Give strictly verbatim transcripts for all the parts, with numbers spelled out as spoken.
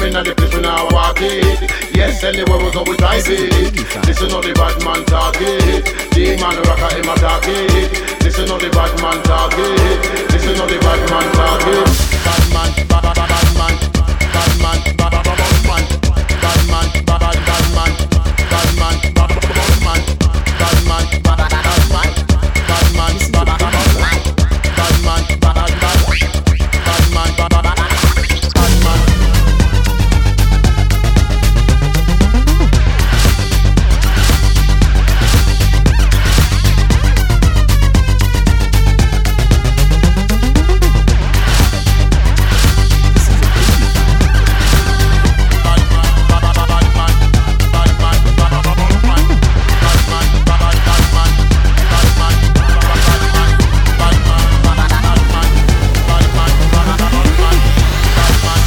in the place when I walk it. Yes, anywhere we go we drive it. Listen to the bad man talk it. The man rocker him attack it. Listen to the bad man talk it. Listen to the bad man talk it. Bad man, bad bad bad man, bad man, bad bad bad man, bad man, bad bad bad man, bad man, bad bad bad man, bad man, bad bad bad man, bad man, bad bad bad man, bad man, bad bad bad man, bad man, bad bad bad man.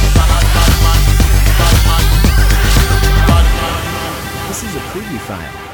This is a preview file.